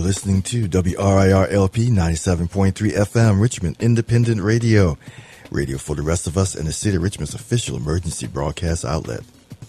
listening to WRIR-LP 97.3 FM, Richmond Independent Radio. Radio for the rest of us and the City of Richmond's official emergency broadcast outlet.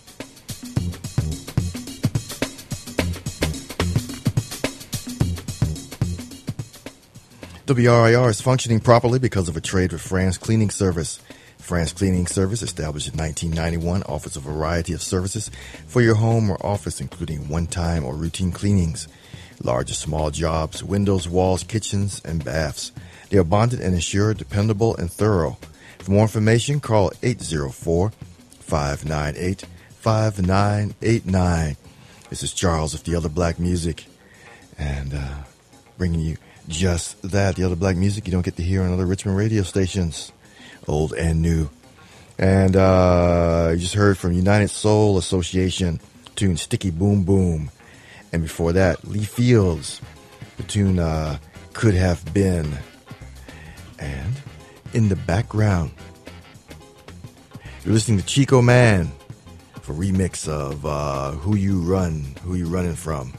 WRIR is functioning properly because of a trade with France Cleaning Service. France Cleaning Service, established in 1991, offers a variety of services for your home or office, including one-time or routine cleanings, large or small jobs, windows, walls, kitchens, and baths. They are bonded and insured, dependable, and thorough. For more information, call 804-598-5989. This is Charles of The Other Black Music, and bringing you just that, the other black music you don't get to hear on other Richmond radio stations, old and new. And you just heard from United Soul Association, tune Sticky Boom Boom. And before that, Lee Fields, the tune Could Have Been. And in the background, you're listening to Chico Man for remix of Who You Running From.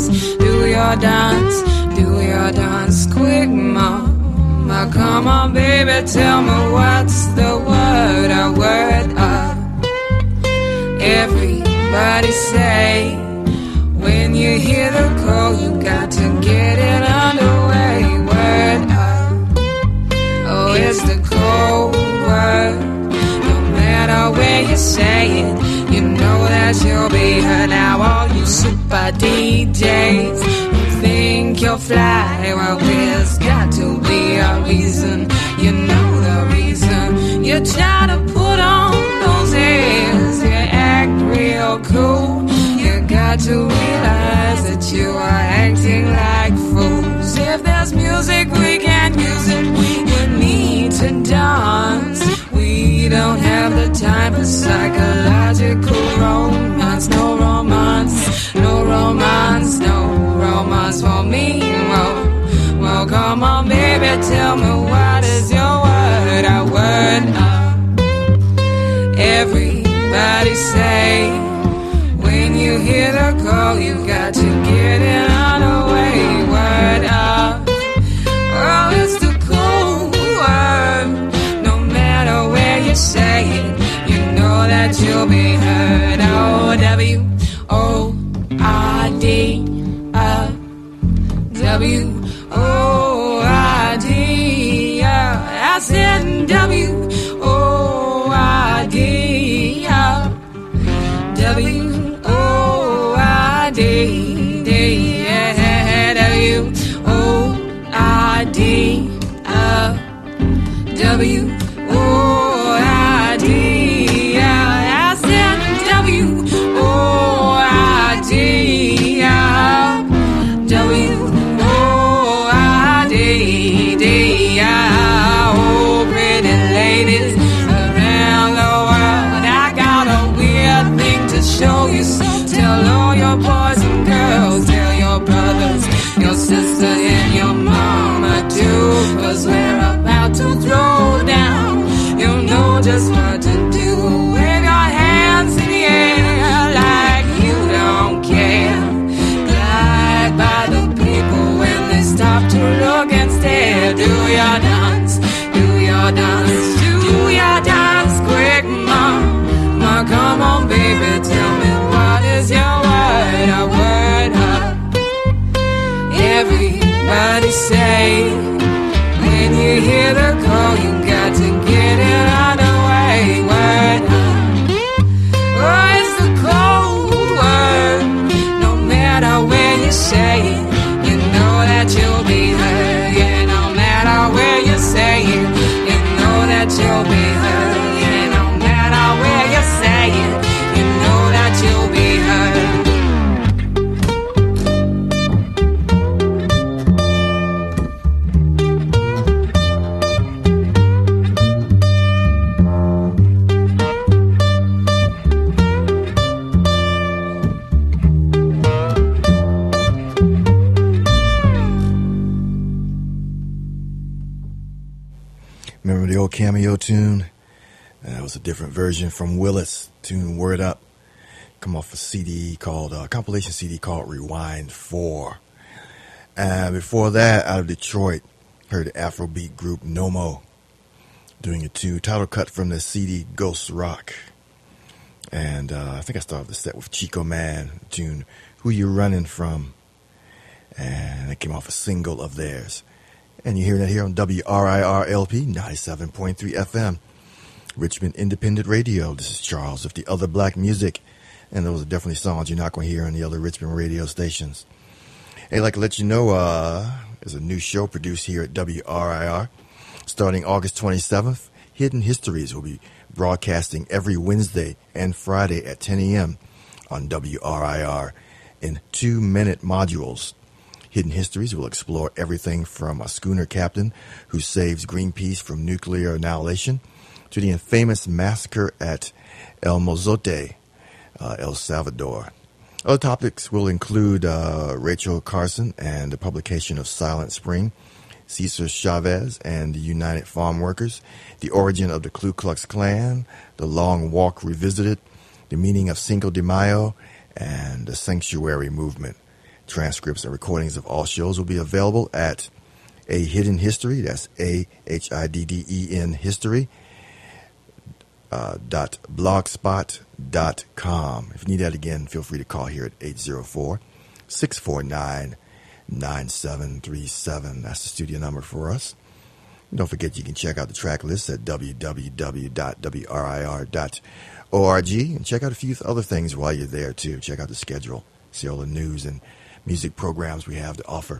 do your dance, do your dance quick, mama. Come on, baby, tell me what's the word, a word up. Everybody say, when you hear the call, you got to get it underway. Word up, oh, it's the cold word. No matter where you say it, you know that you'll be heard. Now all you super DJs who think you'll fly, well, there's got to be a reason. You know the reason. You try to put on those airs, you act real cool. You got to realize that you are acting like fools. If there's music, we can use it. We need to dance. We don't have the time for psychological romance. No romance, no romance, no romance for me. Well, come on, baby, tell me what is your word, a word up. Everybody say, when you hear the call, you got to get it on the way. Word up, oh, it's the cold word. No matter where you say it, you know that you'll be heard. Oh, W-O-R-D, W-O-R-D, I said W-O-R-D, W-O-R-D, yeah, W-O-R-D, W-O-R-D, yeah, I said W-O-R-D, W-O-R-D, oh, pretty ladies around the world, I got a weird thing to show you. So tell all your boys and girls, tell your brothers, your sister and your mama too, 'cause we're about to throw down. You know just what to do. Wave your hands in the air like you don't care. Glide by the people when they stop to look and stare. Do your dance, do your dance, do your dance quick, mama. Come on, baby, tell me what is your word, a word up. Everybody say, when you hear the call, you got to get it on the way. Word up, oh, it's the cold word. No matter where you say it, you know that you'll be heard. Yeah, no matter where you say it, you know that you'll be heard. Yeah, no matter where you say it, you know that you'll be heard. Remember the old Cameo tune? That was a different version from Willis' tune Word Up. Come off a CD called, compilation CD called Rewind 4. And before that, out of Detroit, heard the Afrobeat group Nomo doing a tune, title cut from the CD Ghost Rock. And I think I started the set with Chico Man, tune Who You Running From. And it came off a single of theirs. And you hear that here on WRIR-LP 97.3 FM, Richmond Independent Radio. This is Charles with the Other Black Music. And those are definitely songs you're not going to hear on the other Richmond radio stations. Hey, I'd like to let you know there's a new show produced here at WRIR. Starting August 27th, Hidden Histories will be broadcasting every Wednesday and Friday at 10 a.m. on WRIR in 2-minute modules. Hidden Histories will explore everything from a schooner captain who saves Greenpeace from nuclear annihilation to the infamous massacre at El Mozote, El Salvador. Other topics will include Rachel Carson and the publication of Silent Spring, Cesar Chavez and the United Farm Workers, the origin of the Ku Klux Klan, the Long Walk Revisited, the meaning of Cinco de Mayo, and the Sanctuary Movement. Transcripts and recordings of all shows will be available at A Hidden History. That's AHIDDEN History. .blogspot.com. If you need that again, feel free to call here at 804-649-9737. That's the studio number for us. Don't forget you can check out the track list at www.wrir.org and check out a few other things while you're there too. Check out the schedule, see all the news and music programs we have to offer.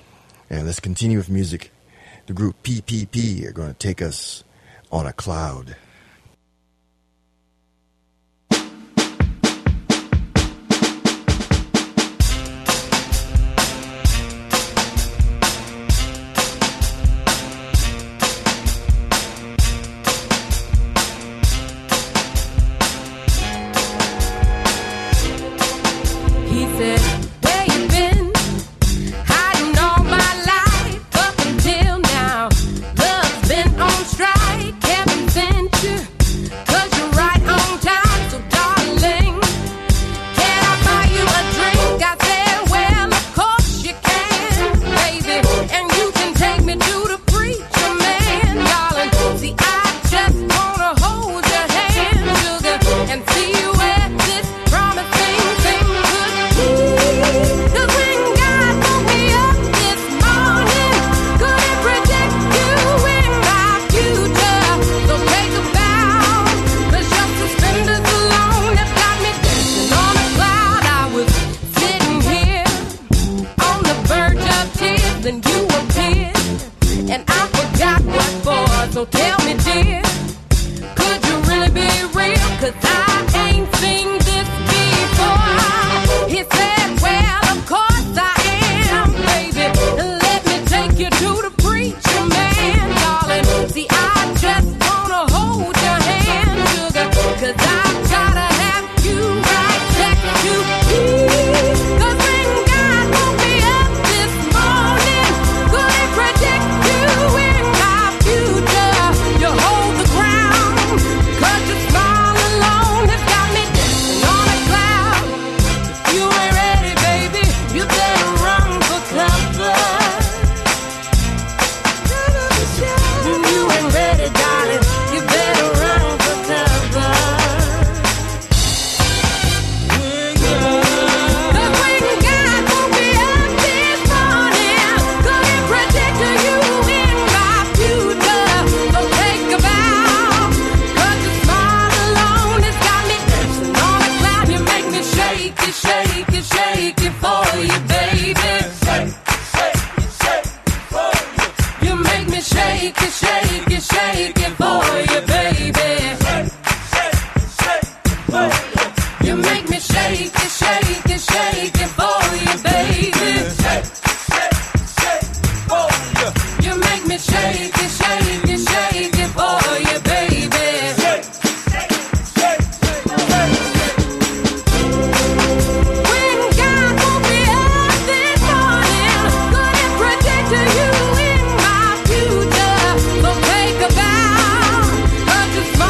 And let's continue with music. The group PPP are going to take us on a cloud. Just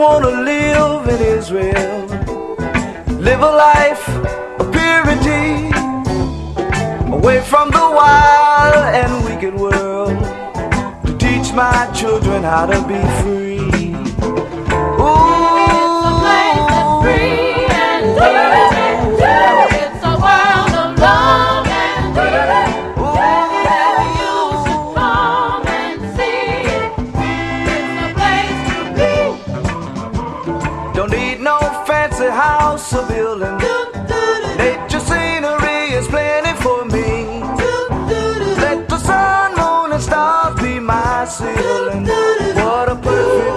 wanna live in Israel, live a life of purity, away from the wild and wicked world, to teach my children how to be free. Ooh, it's a place that's free and liberty. It's a world of love and beauty. Wherever you should come and see it, it's a place to be. Don't need no fancy house or building. Nature scenery is plenty for me. Let the sun, moon, and stars be my ceiling. What a perfect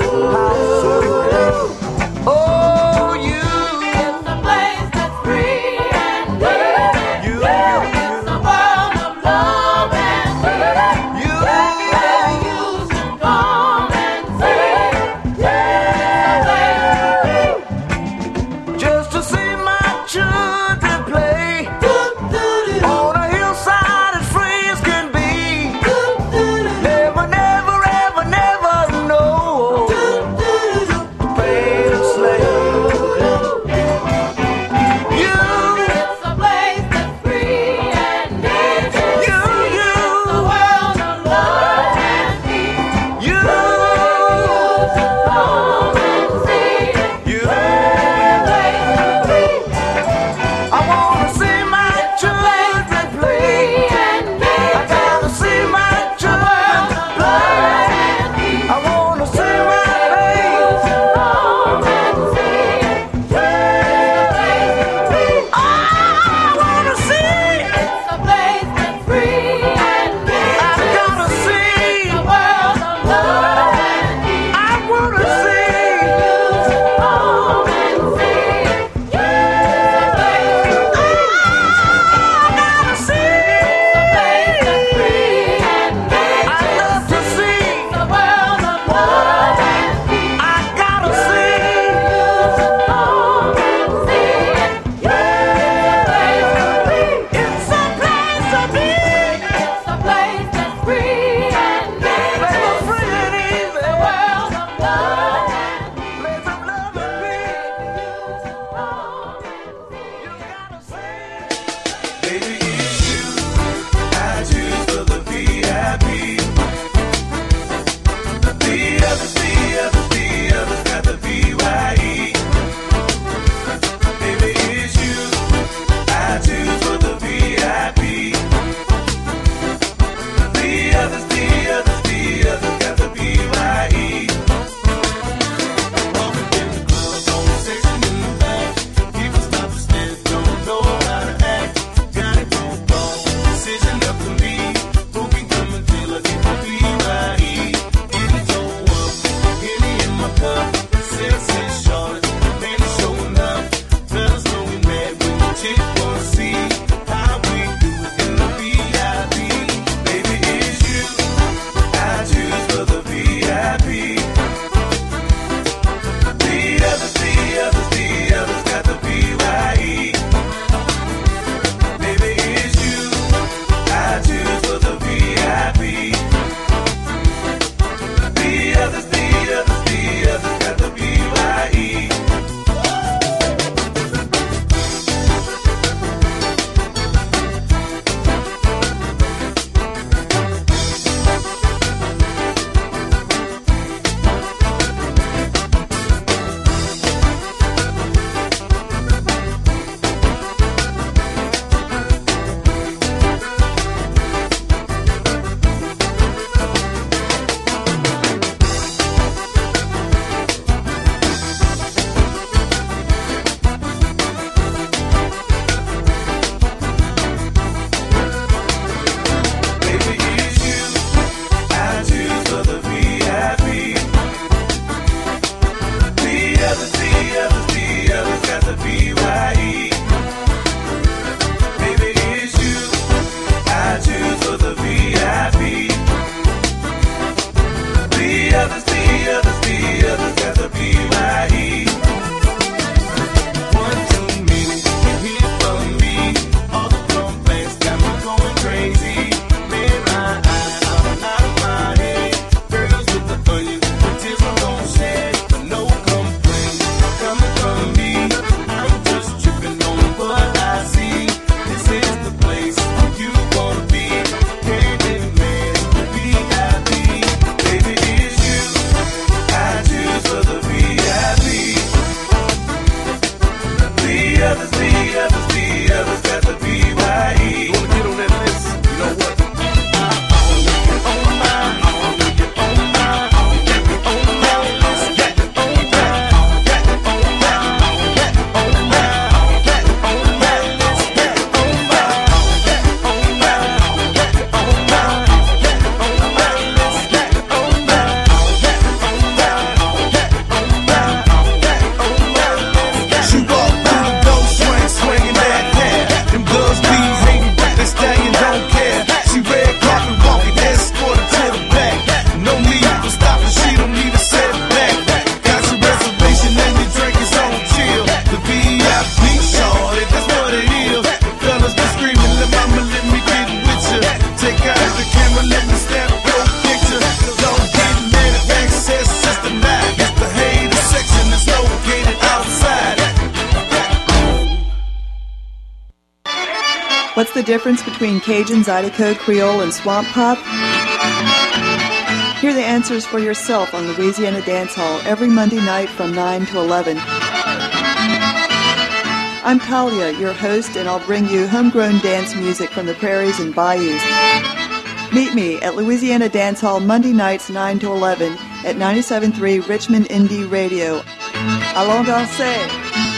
What's the difference between Cajun, Zydeco, Creole, and Swamp Pop? Hear the answers for yourself on Louisiana Dance Hall every Monday night from 9 to 11. I'm Talia, your host, and I'll bring you homegrown dance music from the prairies and bayous. Meet me at Louisiana Dance Hall Monday nights 9 to 11 at 97.3 Richmond Indie Radio. Allons danser!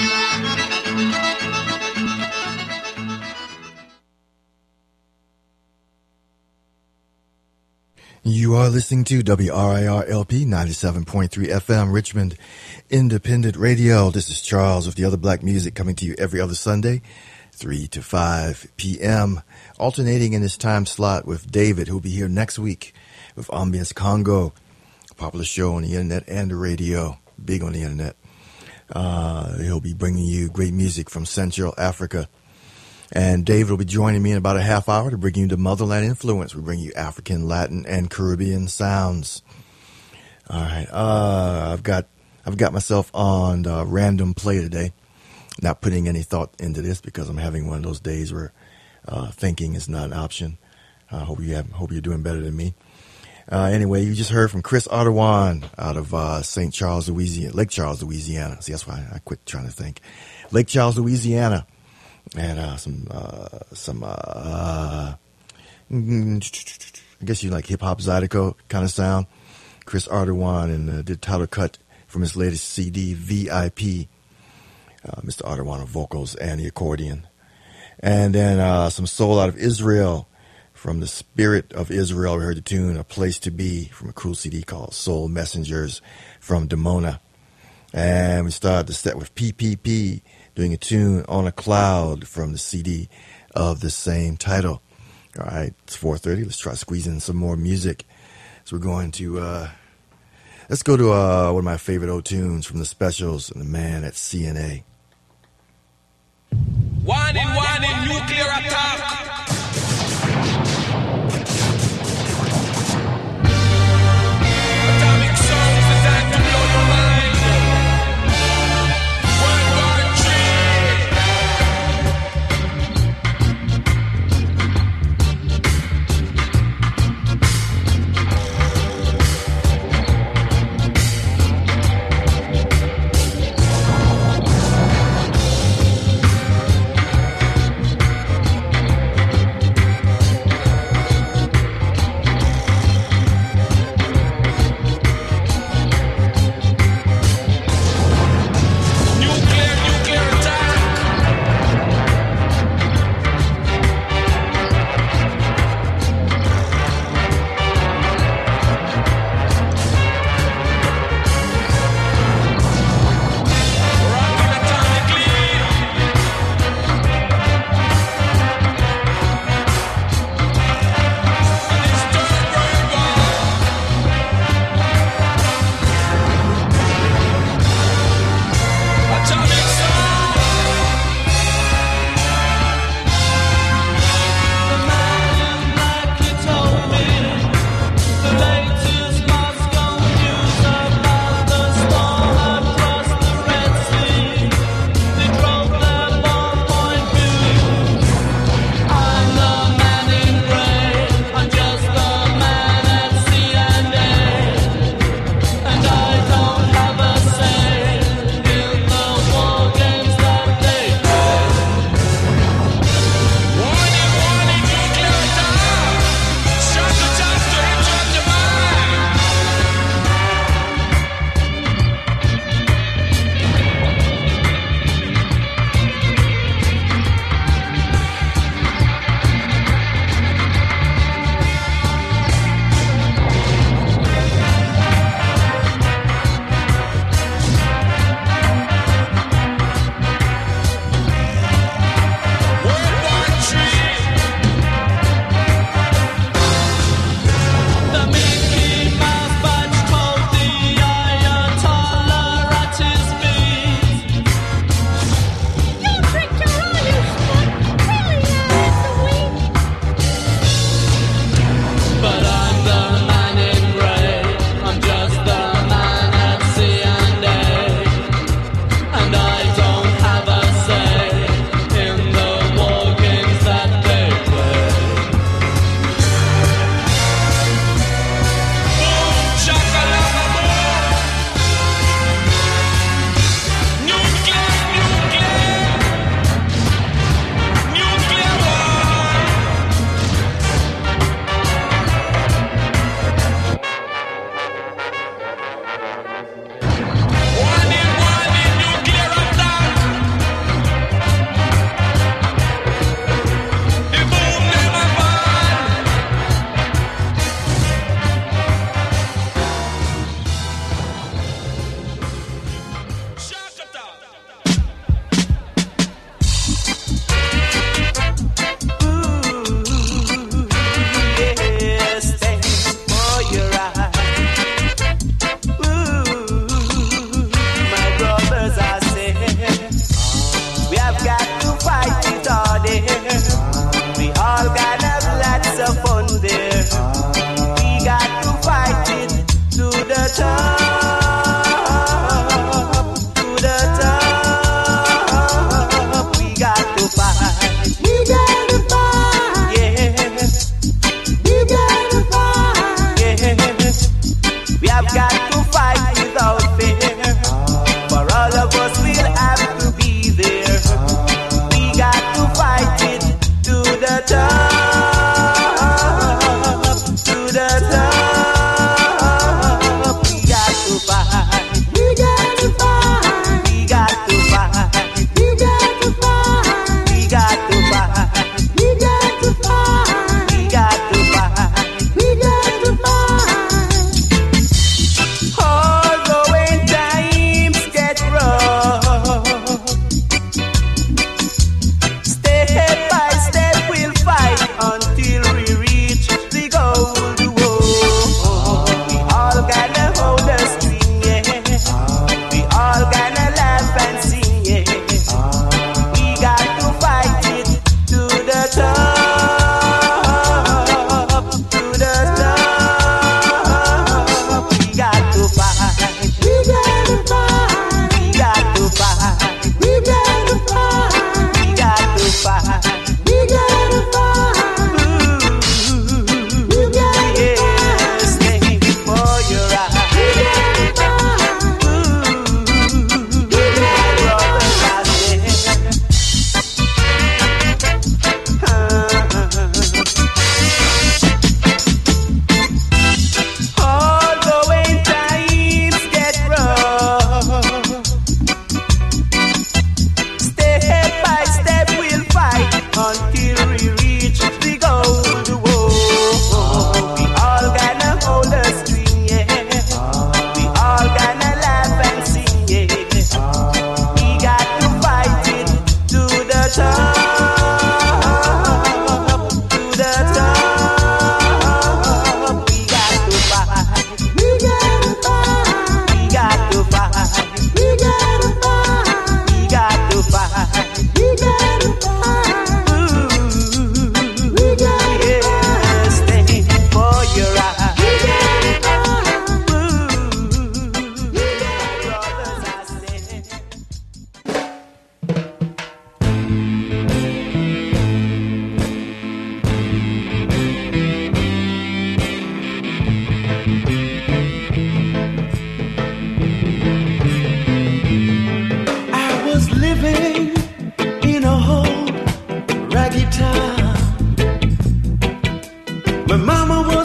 You are listening to WRIR-LP 97.3 FM Richmond Independent Radio. This is Charles with the Other Black Music, coming to you every other Sunday, 3 to 5 p.m., alternating in this time slot with David, who'll be here next week with Ambience Congo, a popular show on the internet and the radio, big on the internet. He'll be bringing you great music from Central Africa. And David will be joining me in about a half hour to bring you the Motherland Influence. We bring you African, Latin, and Caribbean sounds. All right, I've got myself on random play today. Not putting any thought into this because I'm having one of those days where thinking is not an option. Hope you're doing better than me. Anyway, you just heard from Chris Ardoin out of St. Charles, Louisiana, Lake Charles, Louisiana. See, that's why I quit trying to think. Lake Charles, Louisiana. And I guess you like hip-hop Zydeco kind of sound. Chris Ardoin and did title cut from his latest CD, VIP. Mr. Ardoin on vocals and the accordion. And then some soul out of Israel. From the Spirit of Israel, we heard the tune A Place to Be from a cool CD called Soul Messengers from Demona. And we started the set with PPP, doing a tune On a Cloud from the CD of the same title. All right, it's 4:30. Let's try squeezing in some more music. So we're going to, let's go to one of my favorite old tunes from the Specials and the man at CNA. Warning, nuclear attack. Atomic sounds designed to blow your mind. World War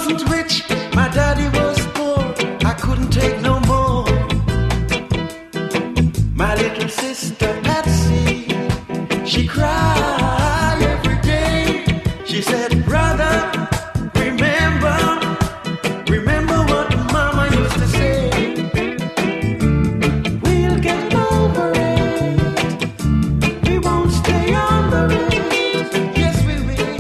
wasn't rich, my daddy was poor. I couldn't take no more. My little sister Patsy, she cried every day. She said, brother, remember what mama used to say. We'll get over it. We won't stay under it. Yes, we will.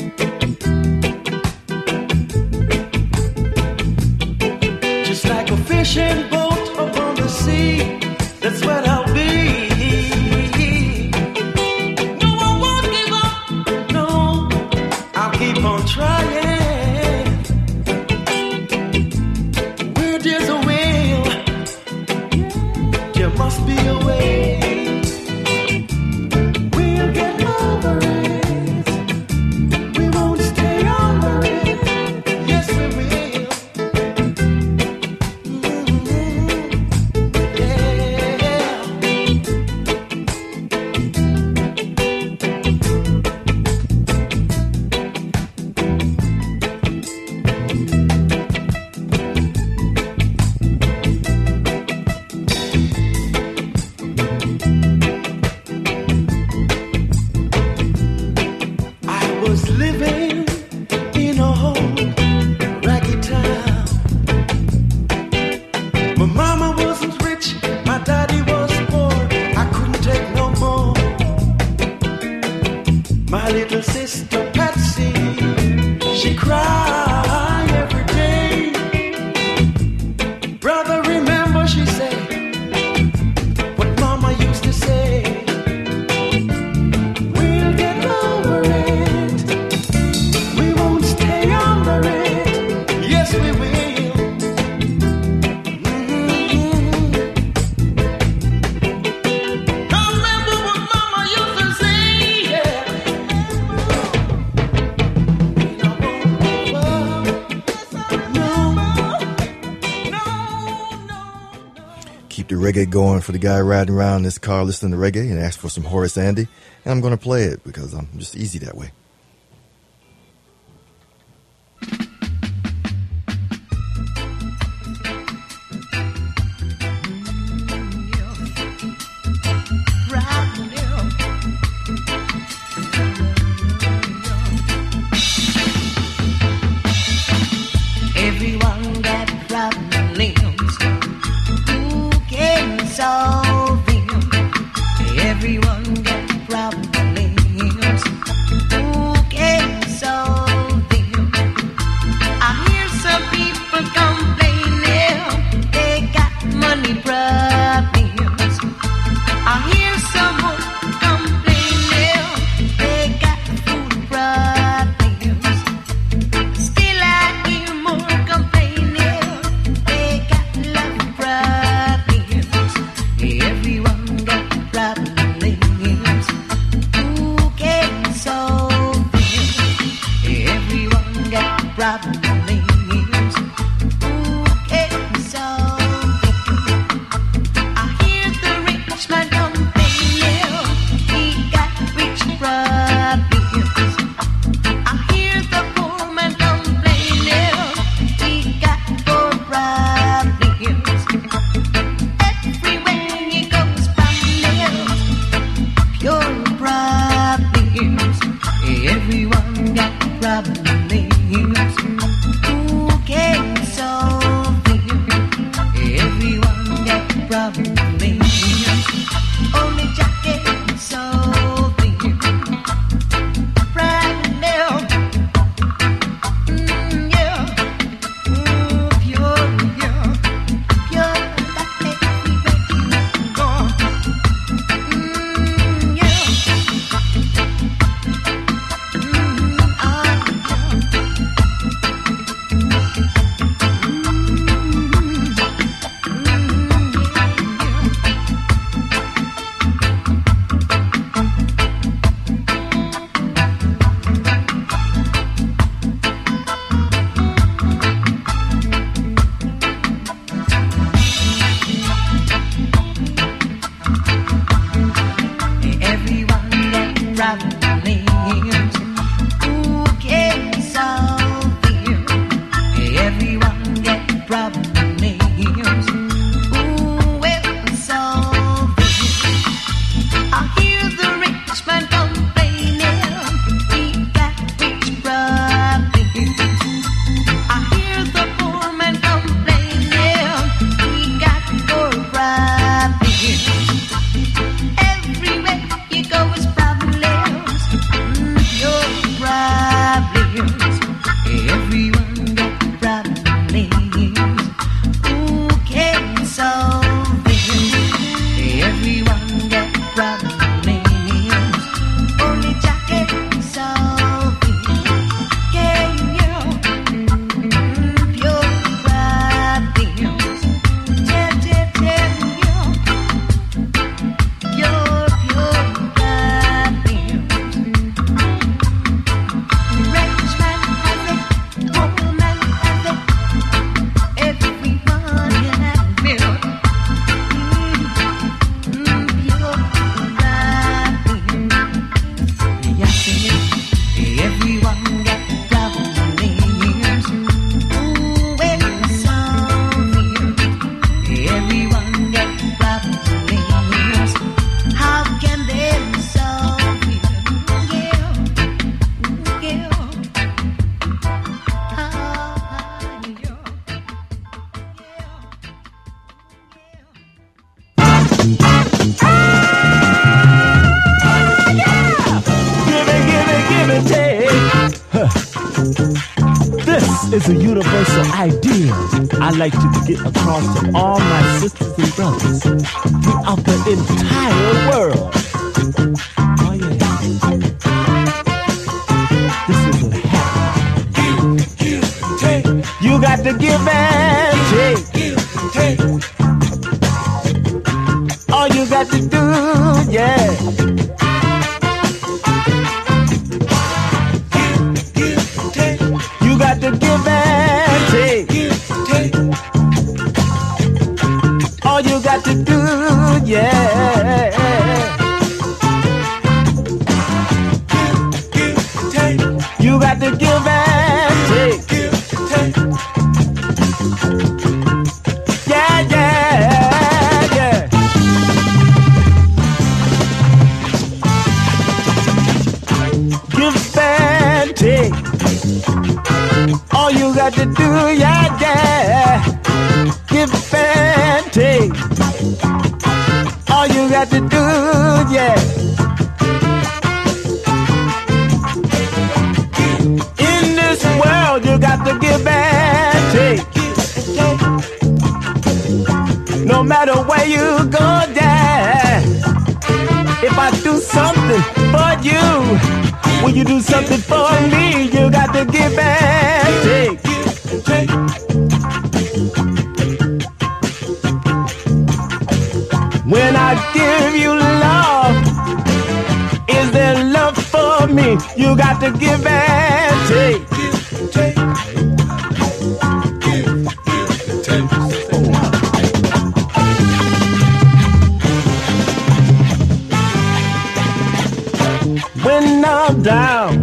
Just like a fishing boat upon the sea, that's what I'll be. No, I won't give up. No, I'll keep on trying. Where there's a will, there must be a way. We'll get over it. We won't stay under it. Yes, we will. I was living in a old raggy town. My mama wasn't rich, my daddy was poor. I couldn't take no more. My little sister Patsy, she cried every day. Brother, remember, she said, what mama used to say. We'll get over it. We won't stay under it. Yes, we will. I remember what mama used to say. Yeah. I won't give up. No. Keep the reggae going for the guy riding around in this car listening to reggae and ask for some Horace Andy. And I'm going to play it because I'm just easy that way. Everyone got problems. Who can solve them? Everyone got problems. Who is a universal idea I like to get across to all my sisters and brothers throughout the entire world. Oh yeah. This is what happens. Give, take. You got to give and take. Give, take. All you got to do, yeah. Give, take. You got to give and take. Give, take. All you got to do, yeah. Give, take. You got to give and take. Give, take. Yeah, yeah, yeah. Give and take. All you got to do, yeah, yeah. Give and take. All you got to do, yeah. In this world, you got to give and take. No matter where you go, yeah. If I do something for you, when you do something for me, you got to give and take. When I give you love, is there love for me? You got to give and take. When I'm down,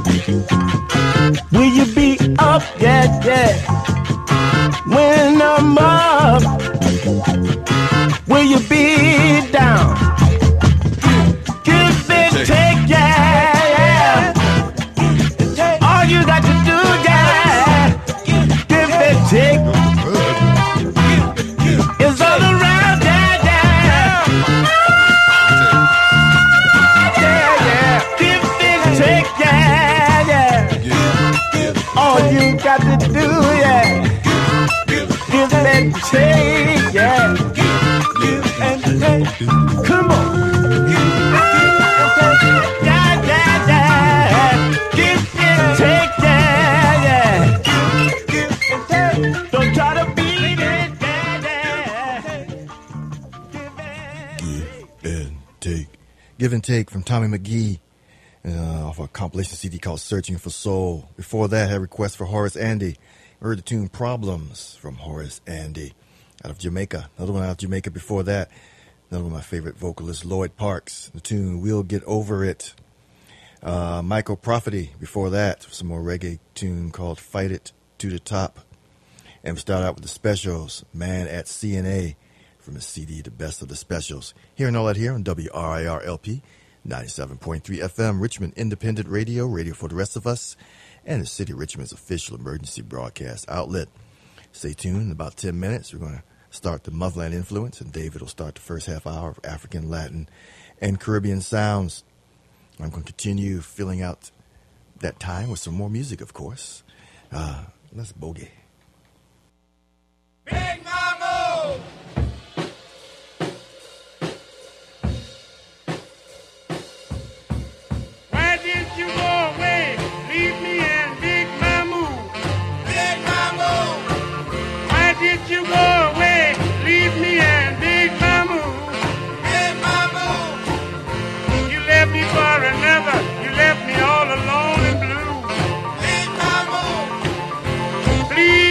will you be up? Yeah, yeah. When I'm up, will you be down? Give and take, yeah, yeah. All you got to do, yeah. Give and take. It's all around, yeah, yeah. Yeah, yeah. Give and take, yeah, yeah. All you got to do, yeah. Give and take, yeah. Come on. Yeah, yeah, yeah. Give and take, yeah, yeah. Don't try to beat it, yeah, yeah. Give and take. Give and Take from Tommy McGee off a compilation CD called Searching for Soul. Before that, I had a request for Horace Andy. I heard the tune Problems from Horace Andy out of Jamaica. Another one out of Jamaica before that. Another one of my favorite vocalists, Lloyd Parks. The tune We'll Get Over It. Michael Property before that. Some more reggae tune called Fight It to the Top. And we start out with the Specials, Man at CNA from his CD, The Best of the Specials. Hearing all that here on WRIR-LP, 97.3 FM, Richmond Independent Radio, radio for the rest of us, and the City of Richmond's official emergency broadcast outlet. Stay tuned. In about 10 minutes, we're going to start the Motherland Influence, and David will start the first half hour of African, Latin, and Caribbean sounds. I'm going to continue filling out that time with some more music, of course. Let's boogie. Big Mambo! Why did you go away? Leave me and Big Mambo. Big Mambo! Why did you go away? Leave me and Big Mambo. Big Mambo! You left me for another. You left me all alone and blue. Big Mambo! Please.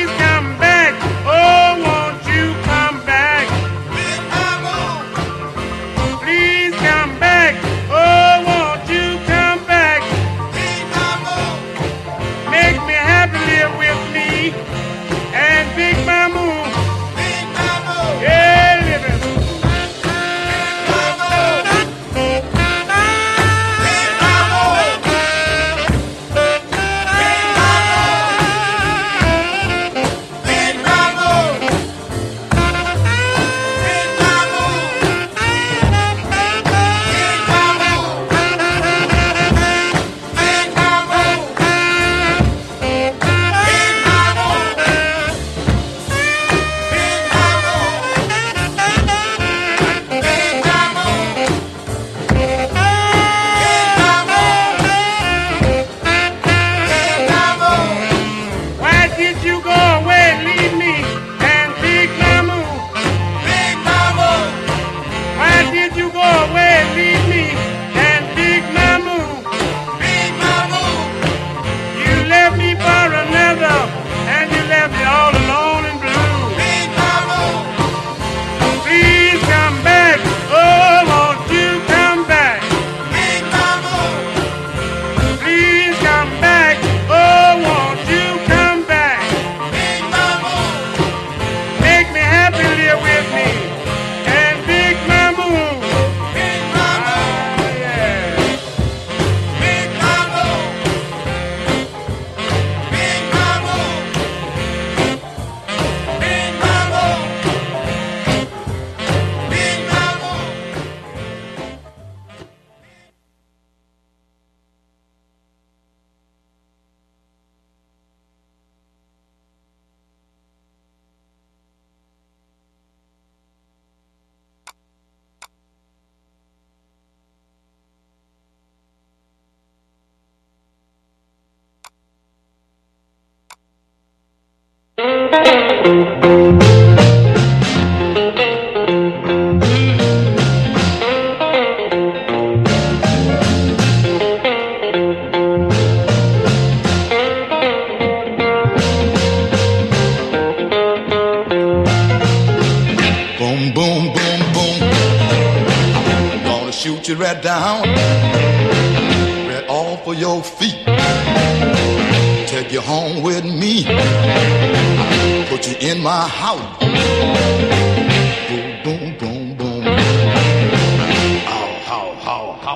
Shoot you right down, right off of your feet. Take you home with me, put you in my house. Boom, boom, boom, boom. Ow, how, how, how.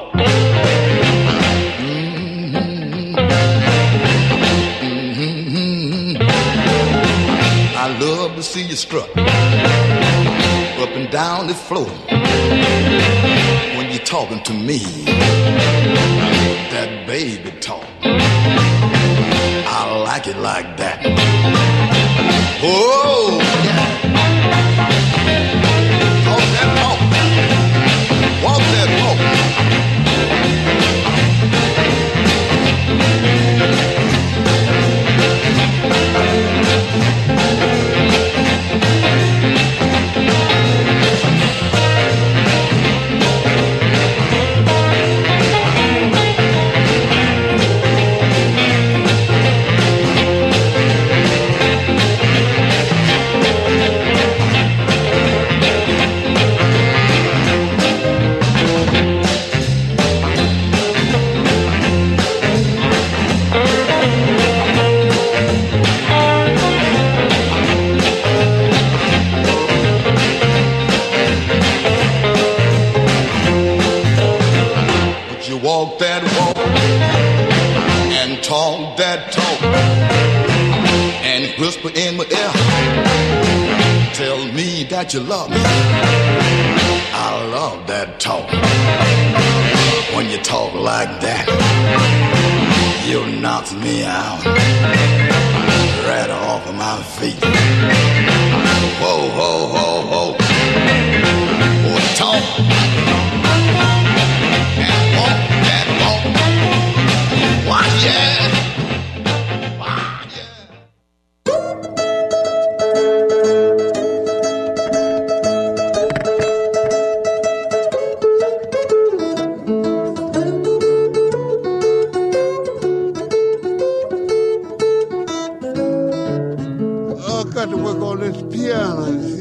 I love to see you strut up and down the floor. You're talking to me, that baby talk. I like it like that. Oh, yeah. Talk that talk. Walk that walk. Walk that walk and talk that talk and whisper in my ear. Tell me that you love me. I love that talk. When you talk like that, you knock me out right off of my feet. Whoa, whoa, whoa, whoa. Oh, talk. Why, yeah. Why, yeah. I got to work on this piano, you see.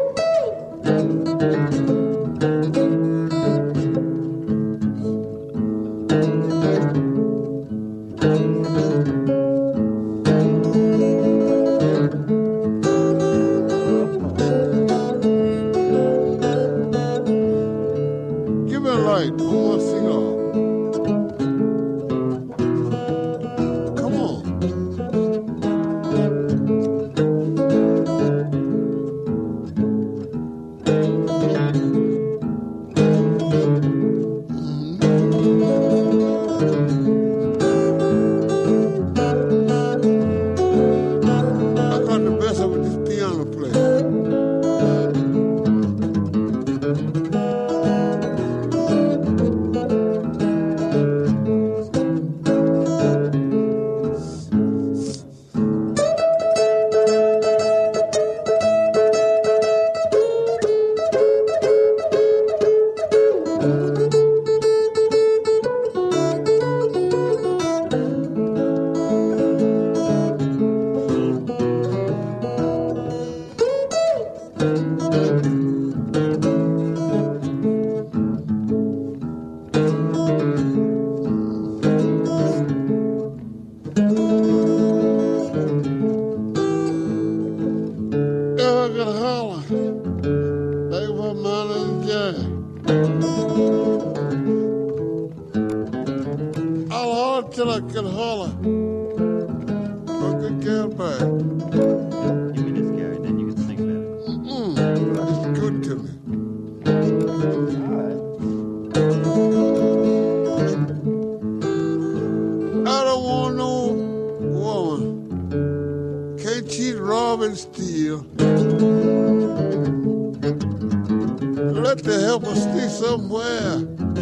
Till I can holler. Fucking get back. Give me this guy, then you can sing about it. It's good to me. I don't want no woman. Can't cheat, rob, and steal. Let the helper stay somewhere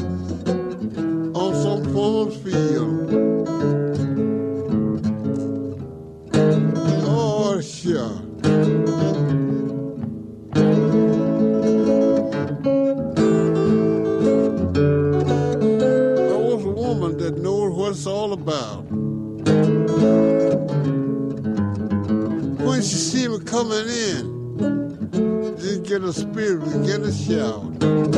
on some farmer's field. Oh, sure. shout. When she see me coming in, just get a spirit and get a shout.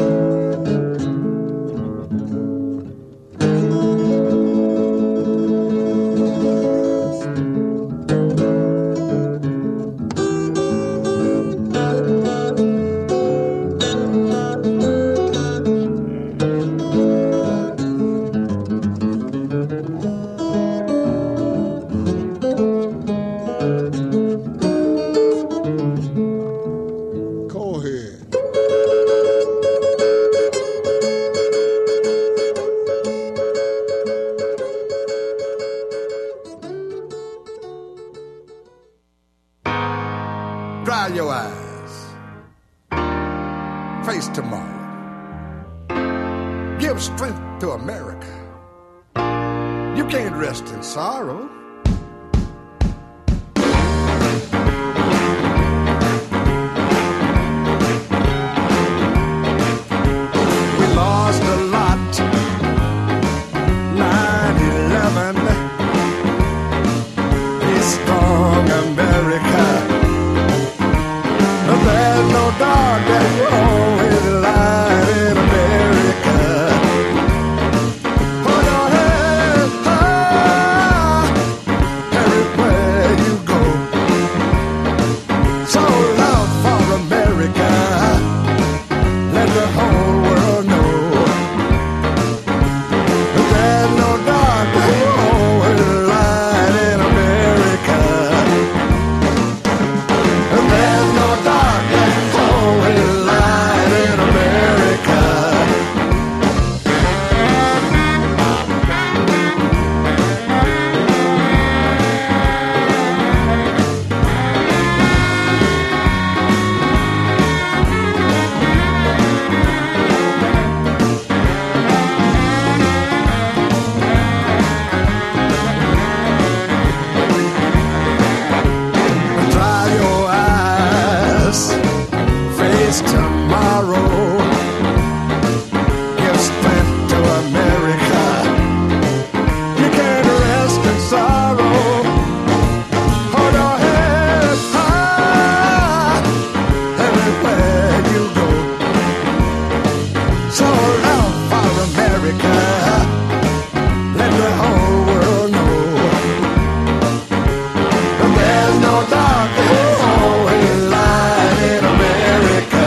Dry your eyes. Face tomorrow. Give strength to America. You can't rest in sorrow. We lost a lot. 9/11. Be strong, America. There's no dark that you always light in America. Hold your head high everywhere you go. So loud for America. Let the whole world know. There's no dark that you always light in America. There's no dark that's always light in America. Dry your eyes, face tomorrow. Give strength to America. You can't rest in sorrow. Hold your head high everywhere you go. So loud for America. Let the whole world know. There's no dark, there's always light in America.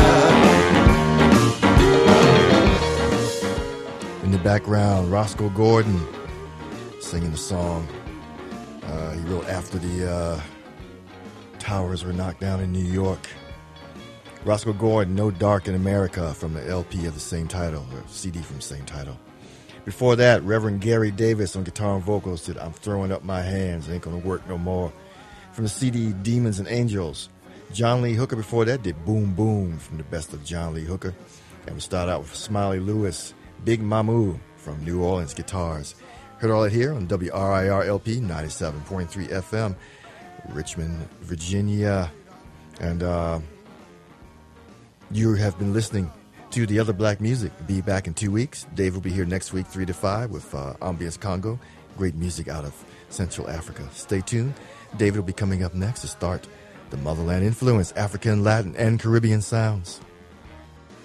In the background, Roscoe Gordon singing the song he wrote after the towers were knocked down in New York. Roscoe Gordon, No Dark in America, from the LP of the same title, or CD from the same title. Before that, Reverend Gary Davis on guitar and vocals did I'm Throwing Up My Hands, Ain't Gonna Work No More, from the CD Demons and Angels. John Lee Hooker before that did Boom Boom from the best of John Lee Hooker. And we start out with Smiley Lewis, Big Mamu from New Orleans Guitars. Heard all that here on WRIR LP 97.3 FM, Richmond, Virginia. And you have been listening to The Other Black Music. Be back in 2 weeks. Dave will be here next week, 3 to 5, with Ambience Congo. Great music out of Central Africa. Stay tuned. David will be coming up next to start the Motherland Influence, African, Latin, and Caribbean sounds.